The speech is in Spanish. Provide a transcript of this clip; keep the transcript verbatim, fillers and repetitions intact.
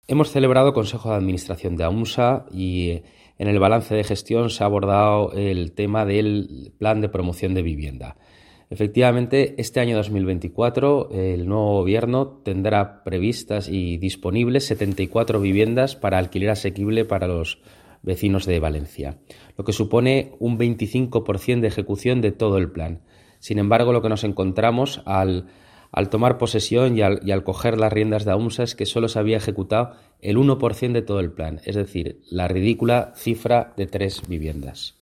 Hemos celebrado Consejo de Administración de AUMSA y en el balance de gestión se ha abordado el tema del plan de promoción de vivienda. Efectivamente, este año dos mil veinticuatro el nuevo gobierno tendrá previstas y disponibles setenta y cuatro viviendas para alquiler asequible para los vecinos de Valencia, lo que supone un veinticinco por ciento de ejecución de todo el plan. Sin embargo, lo que nos encontramos al Al tomar posesión y al, y al coger las riendas de AUMSA es que solo se había ejecutado el uno por ciento de todo el plan, es decir, la ridícula cifra de tres viviendas.